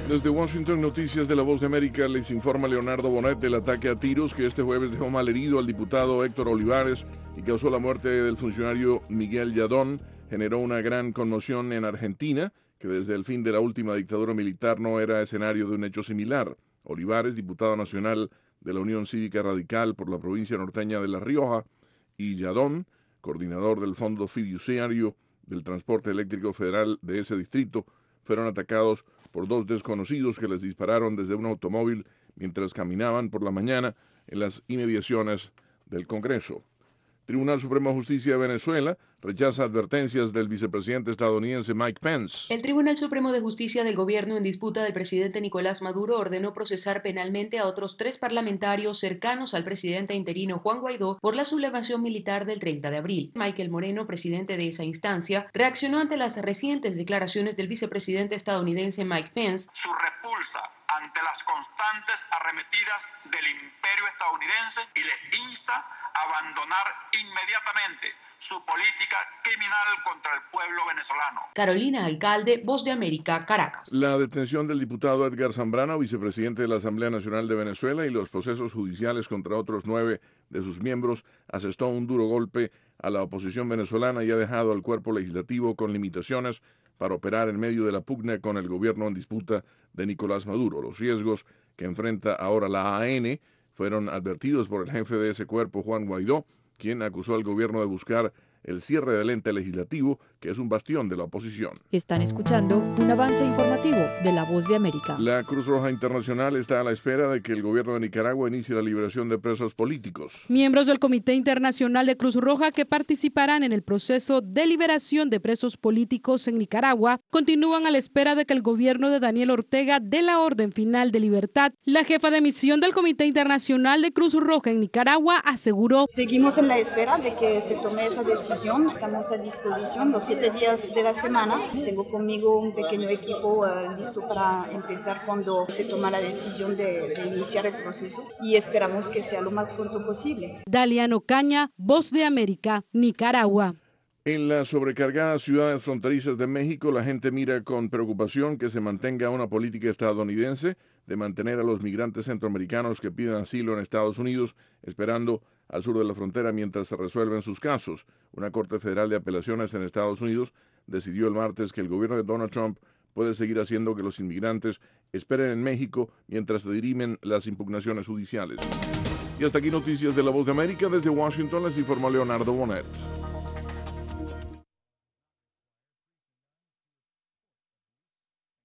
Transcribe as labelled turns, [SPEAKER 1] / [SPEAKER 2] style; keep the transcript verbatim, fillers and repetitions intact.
[SPEAKER 1] Desde Washington, Noticias de La Voz de América, les informa Leonardo Bonet del ataque a tiros que este jueves dejó malherido al diputado Héctor Olivares y causó la muerte del funcionario Miguel Yadón. Generó una gran conmoción en Argentina, que desde el fin de la última dictadura militar no era escenario de un hecho similar. Olivares, diputado nacional de la Unión Cívica Radical por la provincia norteña de La Rioja, y Yadón, coordinador del Fondo Fiduciario del Transporte Eléctrico Federal de ese distrito, fueron atacados por dos desconocidos que les dispararon desde un automóvil mientras caminaban por la mañana en las inmediaciones del Congreso. Tribunal Supremo de Justicia de Venezuela rechaza advertencias del vicepresidente estadounidense Mike Pence.
[SPEAKER 2] El Tribunal Supremo de Justicia del gobierno en disputa del presidente Nicolás Maduro ordenó procesar penalmente a otros tres parlamentarios cercanos al presidente interino Juan Guaidó por la sublevación militar del treinta de abril. Michael Moreno, presidente de esa instancia, reaccionó ante las recientes declaraciones del vicepresidente estadounidense Mike Pence.
[SPEAKER 3] Su repulsa ante las constantes arremetidas del imperio estadounidense y les insta a abandonar inmediatamente su política criminal contra el pueblo venezolano.
[SPEAKER 2] Carolina Alcalde, Voz de América, Caracas.
[SPEAKER 1] La detención del diputado Edgar Zambrano, vicepresidente de la Asamblea Nacional de Venezuela, y los procesos judiciales contra otros nueve de sus miembros asestó un duro golpe a la oposición venezolana y ha dejado al cuerpo legislativo con limitaciones para operar en medio de la pugna con el gobierno en disputa de Nicolás Maduro. Los riesgos que enfrenta ahora la A N fueron advertidos por el jefe de ese cuerpo, Juan Guaidó, quien acusó al gobierno de buscar el cierre del ente legislativo, que es un bastión de la oposición.
[SPEAKER 4] Están escuchando un avance informativo de La Voz de América.
[SPEAKER 1] La Cruz Roja Internacional está a la espera de que el gobierno de Nicaragua inicie la liberación de presos políticos.
[SPEAKER 5] Miembros del Comité Internacional de Cruz Roja que participarán en el proceso de liberación de presos políticos en Nicaragua continúan a la espera de que el gobierno de Daniel Ortega dé la orden final de libertad. La jefa de misión del Comité Internacional de Cruz Roja en Nicaragua aseguró:
[SPEAKER 6] seguimos en la espera de que se tome esa decisión. Estamos a disposición los siete días de la semana. Tengo conmigo un pequeño equipo uh, listo para empezar cuando se toma la decisión de, de iniciar el proceso y esperamos que sea lo más pronto posible.
[SPEAKER 5] Daliano Caña, Voz de América, Nicaragua.
[SPEAKER 1] En las sobrecargadas ciudades fronterizas de México, la gente mira con preocupación que se mantenga una política estadounidense de mantener a los migrantes centroamericanos que piden asilo en Estados Unidos esperando al sur de la frontera mientras se resuelven sus casos. Una Corte Federal de Apelaciones en Estados Unidos decidió el martes que el gobierno de Donald Trump puede seguir haciendo que los inmigrantes esperen en México mientras se dirimen las impugnaciones judiciales. Y hasta aquí Noticias de La Voz de América. Desde Washington les informó Leonardo Bonet.